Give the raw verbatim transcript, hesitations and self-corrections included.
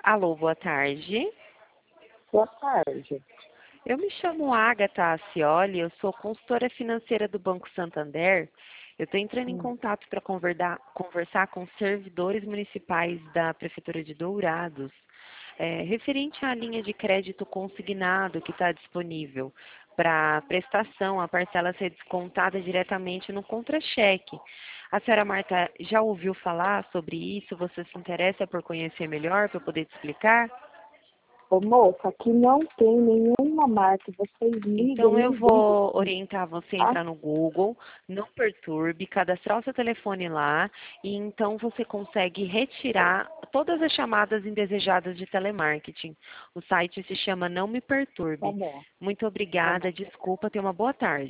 Alô, boa tarde. Boa tarde. Eu me chamo Agatha Acioli, eu sou consultora financeira do Banco Santander. Eu estou entrando em Hum. contato para conversar com servidores municipais da Prefeitura de Dourados, é, referente à linha de crédito consignado que está disponível para prestação, a parcela ser descontada diretamente no contra-cheque. A senhora Marta já ouviu falar sobre isso? Você se interessa por conhecer melhor, para eu poder te explicar? Ô moça, aqui não tem nenhuma marca. Vocês ligam, Então eu ligam. vou orientar você a Ah, entrar no Google, não perturbe, cadastrar o seu telefone lá e então você consegue retirar todas as chamadas indesejadas de telemarketing. O site se chama Não Me tá Perturbe. bom, Muito tá obrigada, bom. desculpa, tenha uma boa tarde.